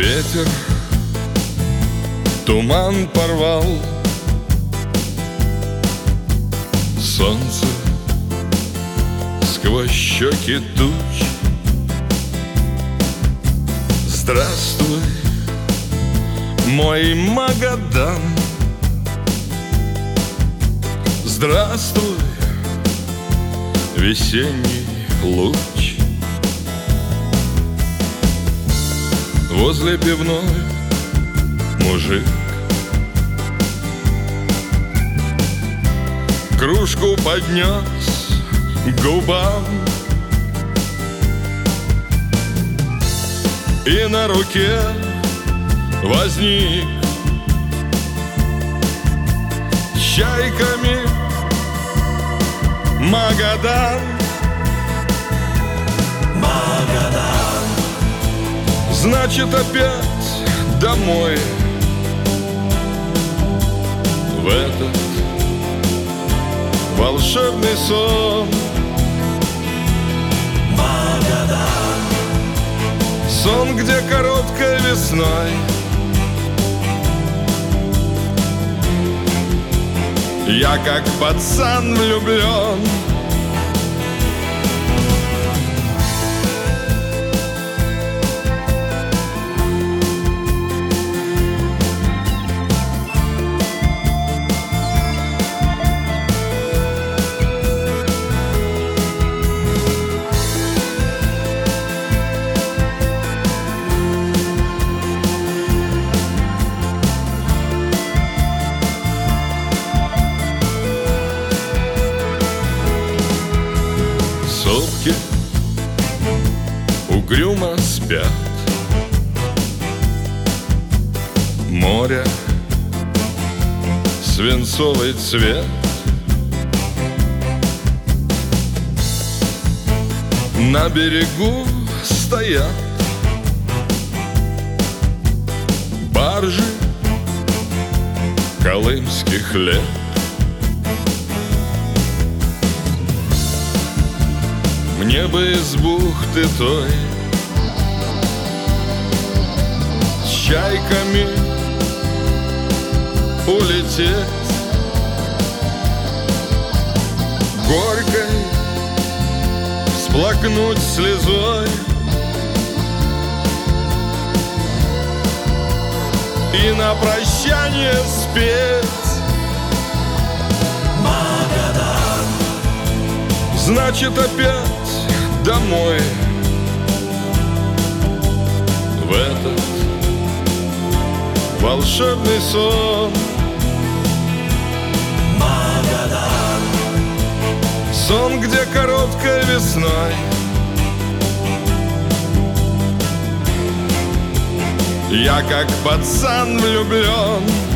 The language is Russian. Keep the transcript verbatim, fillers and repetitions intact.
Ветер туман порвал, солнце сквозь щеки туч. Здравствуй, мой Магадан, здравствуй, весенний луч. Возле пивной мужик кружку поднес к губам, и на руке возник с чайками Магадан. Магадан. Значит, опять домой, в этот волшебный сон. Магадан. Сон, где короткой весной я как пацан влюблен. Сопки угрюмо спят, море свинцовый цвет. На берегу стоят баржи колымских лет. Мне бы из бухты той с чайками улететь, горькой всплакнуть слезой и на прощание спеть. Магадан. Значит, опять домой, в этот волшебный сон. Магадан. Сон, где короткой весной я как пацан влюблен.